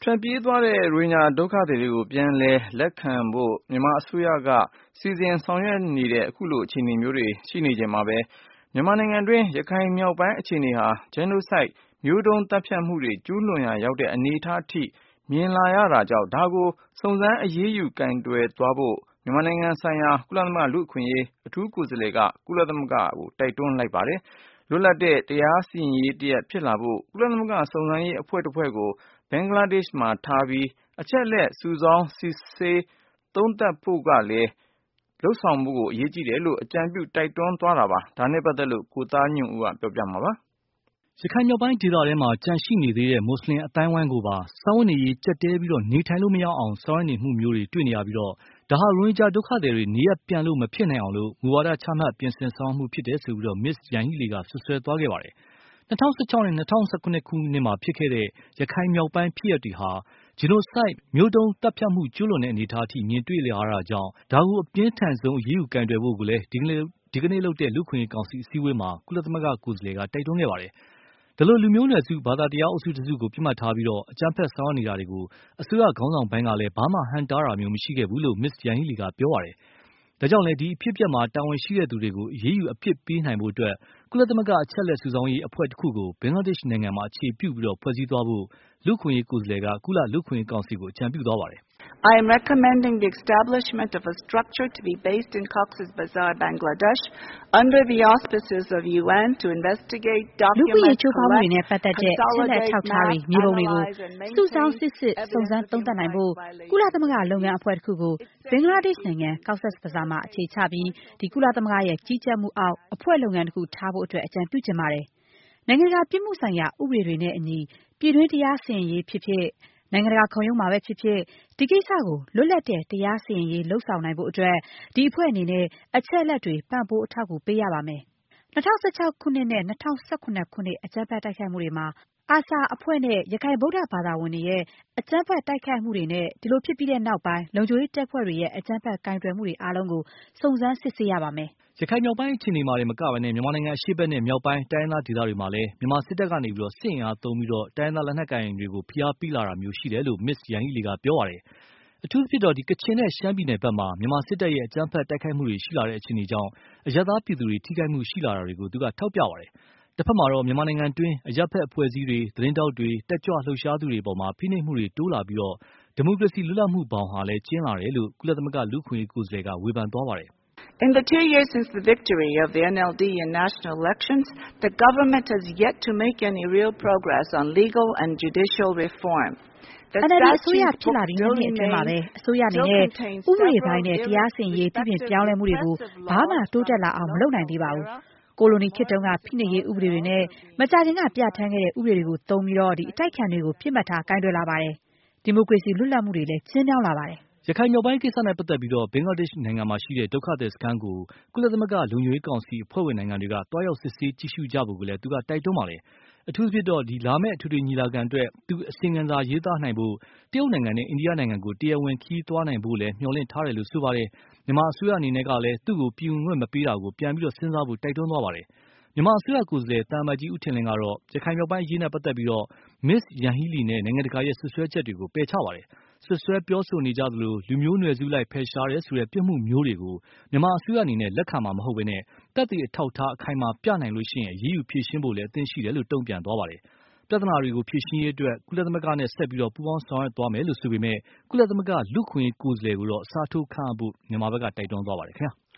ထွက်ပြေးသွားတဲ့ရိုဟင်ဂျာဒုက္ခသည်တွေကိုပြန်လည်လက်ခံဖို့မြန်မာအစိုးရကစီစဉ်ဆောင်ရွက်နေတဲ့အခုလိုအခြေအနေမျိုးတွေရှိနေချိန်မှာပဲမြန်မာနိုင်ငံတွင်းရခိုင်မြောက်ပိုင်းအခြေအနေဟာ Genocide မျိုးတုန်းသတ်ဖြတ်မှုတွေကျူးလွန်ရာရောက်တဲ့အနေအထားအထိမြင်လာရတာကြောင့်ဒါကိုစုံစမ်းအရေးယူကိုင်တွယ်သွားဖို့မြန်မာနိုင်ငံဆိုင်ရာကုလသမဂ္ဂလူ့အခွင့်အရေးအထူးကိုယ်စားလှယ်ကကုလသမဂ္ဂကိုတိုက်တွန်းလိုက်ပါတယ်။လွတ်လပ်တဲ့တရားစီရင်ရေးတရပ်ဖြစ်လာဖို့ကုလသမဂ္ဂစုံစမ်းရေးအဖွဲ့တစ်ဖွဲ့ကိုဘင်္ဂလားဒေ့ရှ်မှာထားပြီးအချက်အလက်စုဆောင်းစစ်ဆေးသုံးသပ်ဖို့ကလည်းလုပ်ဆောင်ဖို့အရေးကြီးတယ်လို့အကြံပြုတိုက်တွန်းသွားတာပါ။ဒါနဲ့ပတ်သက်လို့ကိုသားညွန့်ဦးကပြောပြမှာပါ။ရခိုင်မြောက်ပိုင်းဒေသထဲမှာကျန်ရှိနေသေးတဲ့မွတ်စလင်အသိုင်းအဝိုင်းကိုပါစားဝတ်နေရေးကြက်တဲပြီးနေထိုင်လို့မရအောင်ဆောင်ရွက်နေမှုမျိုးတွေတွေ့နေရပြီးဒါဟာရိုဟင်ဂျာဒုက္ခသည်တွေနေရပ်ပြန်လို့မဖြစ်နိုင်အောင်လို့မူဝါဒချမှတ်ပြင်ဆင်ဆောင်ရွက်မှုဖြစ်တယ်ဆိုပြီး Ms. Yanghee Lee ကစွပ်စွဲသွားခဲ့ပါတယ်။ 2016နဲ့2019ခုနှစ်မှာဖြစ်ခဲ့တဲ့ရခိုင်မြောက်ပိုင်းဖြစ်ရပ်တွေဟာ Genocide မျိုးတုန်းသတ်ဖြတ်မှုကျူးလွန်တဲ့အနေအထားအထိမြင်တွေ့လာရတာကြောင့်ဒါကိုအပြင်းထန်ဆုံးအရေးယူကိုင်တွယ်ဖို့ကိုလည်းဒီကနေ့လုပ်တဲ့လူ့အခွင့်အရေးကောင်စီအစည်းအဝေးမှာကုလသမဂ္ဂကိုယ်စားလှယ်ကတိုက်တွန်းခဲ့ပါတယ်။ ဒီလိုလူမျိုးနွယ်စုဘာသာတရားအုပ်စုတစုကိုပစ်မှတ်ထားပြီးအကြမ်းဖက်ဆောင်ရွက်နေတာတွေကိုအစိုးရခေါင်းဆောင်ပိုင်းကလည်းဘာမှဟန့်တားတာမျိုးမရှိခဲ့ဘူးလို့ Ms. Yanghee Lee ကပြောပါတယ်။ ဒါကြောင့်လည်းဒီအဖြစ်အပျက်မှာတာဝန်ရှိသူတွေကိုအရေးယူအပြစ်ပေးနိုင်ဖို့ကုလသမဂ္ဂအချက်အလက်စုဆောင်းရေးအဖွဲ့တစ်ခုကိုဘင်္ဂလားဒေ့ရှ်နိုင်ငံမှာအခြေပြုပြီးဖွဲ့စည်းသွားဖို့လူ့အခွင့်အရေးကိုယ်စားလှယ်ကကုလလူ့အခွင့်အရေးကောင်စီကိုအကြံပြုသွားပါတယ်။ I am recommending the establishment of a structure to be based in Cox's Bazar, Bangladesh, under the auspices of UN to investigate, document, collect, consolidate, map, analyze and maintain စုဆောင်းစစ်ဆေးစုံစမ်းသုံးသပ်နိုင်ဖို့ကုလသမဂ္ဂလုပ်ငန်းအဖွဲ့တစ်ခုကိုဘင်္ဂလားဒေ့ရှ်နိုင်ငံ Cox's Bazar မှာအခြေချပြီးဒီကုလသမဂ္ဂရဲ့ကြီးကြပ်မှုအောက်အဖွဲ့လုပ်ငန်းတစ်ခုထားဖို့အတွက်အကြံပြုချင်ပါတယ်။နိုင်ငံတကာပြစ်မှုဆိုင်ရာဥပဒေတွေနဲ့အညီပြည်တွင်းတရားစီရင်ရေးဖြစ်ဖြစ်နိုင်ငံတကာခုံရုံးမှာပဲဖြစ်ဖြစ်ဒီကိစ္စကိုလွတ်လပ်တဲ့တရားစီရင်ရေးလှုပ်ဆောင်နိုင်ဖို့အတွက်ဒီအဖွဲ့အနေနဲ့အချက်အလက်တွေပံ့ပိုးအထောက်အကူပေးရပါမယ်။2016ခုနှစ်နဲ့2018ခုနှစ်အကြမ်းဖက်တိုက်ခိုက်မှုတွေမှာARSA အဖွဲ့နဲ့ရခိုင်ဗုဒ္ဓဘာသာဝင်တွေရဲ့အကြမ်းဖက်တိုက်ခိုက်မှုတွေနဲ့ဒီလိုဖြစ်ပြီးတဲ့နောက်ပိုင်းလုံခြုံရေးတပ်ဖွဲ့တွေရဲ့အကြမ်းဖက်ကိုင်တွယ်မှုတွေအားလုံးကိုစုံစမ်းစစ်ဆေးရပါမယ်။ရခိုင်မြောက်ပိုင်းအခြေအနေမှာတင်မကဘဲမြန်မာနိုင်ငံအရှေ့ဘက်နဲ့မြောက်ပိုင်းတိုင်းရင်းသားဒေသတွေမှာလည်းမြန်မာစစ်တပ်ကနေစစ်အင်အားသုံးပြီးတိုင်းရင်းသားလက်နက်ကိုင်တွေကိုဖိအားပေးလာတာမျိုးရှိတယ်လို့ Ms. Yanghee Lee ကပြောပါတယ်။အထူးသဖြင့်ကချင်နဲ့ရှမ်းပြည်နယ်ဘက်မှာမြန်မာစစ်တပ်ရဲ့အကြမ်းဖက်တိုက်ခိုက်မှုတွေရှိလာတဲ့အခြေအနေကြောင့်အရပ်သားပြည်သူတွေထိခိုက်မှုရှိလာတာတွေကိုသူကထောက်ပြပါတယ်။တဖက်မှာတော့မြန်မာနိုင်ငံတွင်းအရပ်ဖက်အဖွဲ့အစည်းတွေသတင်းတောက်တွေတက်ကြွလှုပ်ရှားသူတွေအပေါ်ဖိနှိပ်မှုတွေတိုးလာပြီးဒီမိုကရေစီလွတ်လပ်မှုဘောင်ဟာလည်းကျဉ်းလာတယ်လို့ကုလသမဂ္ဂလူ့အခွင့်အရေးကိုယ်စားလှယ်ကဝေဖန်သွားပါတယ်။ In the 2 years since the victory of the NLD in national elections, the government has yet to make any real progress on legal and judicial reform. NLD အစိုးရဖြစ်လာပြီးနှစ်အတွင်းမှာပဲအစိုးရအနေနဲ့ဥပဒေပိုင်းနဲ့တရားစီရင်ရေးပြုပြင်ပြောင်းလဲမှုတွေကိုဘာမှတိုးတက်လာအောင်မလုပ်နိုင်သေးပါဘူး။ကိုလိုနီခေတ်တုန်းကဖိနှိပ်ရေးဥပဒေတွေနဲ့မကြာခင်ကပြဋ္ဌာန်းခဲ့တဲ့ဥပဒေတွေကိုသုံးပြီးအတိုက်အခံတွေကိုပြစ်မှတ်ထားကိုင်တွယ်လာပါတယ်။ဒီမိုကရေစီလွတ်လပ်မှုတွေလည်းကျဉ်းမြောင်းလာပါတယ်။ရခိုင်မြောက်ပိုင်းကိစ္စနဲ့ပတ်သက်ပြီးဘင်္ဂလားဒေ့ရှ်နိုင်ငံမှာရှိတဲ့ဒုက္ခသည်စခန်းကိုကုလသမဂ္ဂလုံခြုံရေးကောင်စီအဖွဲ့ဝင်နိုင်ငံတွေကတွားရောက်စစ်ဆေးကြည့်ရှုကြဖို့လည်းသူကတိုက်တွန်းပါတယ်။အထူးသဖြင့်လာမယ့်အထွေထွေညီလာခံအတွက်သူအစီရင်ခံစာရေးသားနိုင်ဖို့တရုတ်နိုင်ငံနဲ့အိန္ဒိယနိုင်ငံကိုတရားဝင်ခရီးသွားနိုင်ဖို့လည်းမျှော်လင့်ထားတယ်လို့ဆိုပါတယ်။မြန်မာအစိုးရအနေနဲ့ကလည်းသူ့ကိုပြည်ဝင်ခွင့်မပေးတာကိုပြန်ပြီးစဉ်းစားဖို့တိုက်တွန်းသွားပါတယ်။မြန်မာအစိုးရကိုယ်စားလှယ်သံအမတ်ကြီးဦးထင်လင်းကတော့ရခိုင်မြောက်ပိုင်းအရေးနဲ့ပတ်သက်ပြီးMs. Yanghee Lee နဲ့နိုင်ငံတကာရဲ့စွပ်စွဲချက်တွေကိုပယ်ချပါတယ်။စွပ်စွဲပြောဆိုနေကြသလိုလူမျိုးနွယ်စုလိုက်ဖယ်ရှားတယ်ဆိုတဲ့ပြစ်မှုမျိုးတွေကိုမြန်မာအစိုးရအနေနဲ့လက်ခံမှာမဟုတ်ဘဲသက်သေအထောက်အထားအခိုင်အမာပြနိုင်ရင်အရေးယူဖြေရှင်းဖို့လည်းအသင့်ရှိတယ်လို့တုံ့ပြန်သွားပါတယ်။ပြဿနာတွေကိုဖြေရှင်းရေးအတွက်ကုလသမဂ္ဂနဲ့ဆက်ပြီးပူးပေါင်းဆောင်ရွက်သွားမယ်လို့ဆိုပေမဲ့ကုလသမဂ္ဂလူ့အခွင့်အရေးကိုယ်စားလှယ်ကိုတော့အစားထိုးခန့်အပ်ဖို့မြန်မာဘက်ကတိုက်တွန်းသွားပါတယ်ခင်ဗျာ။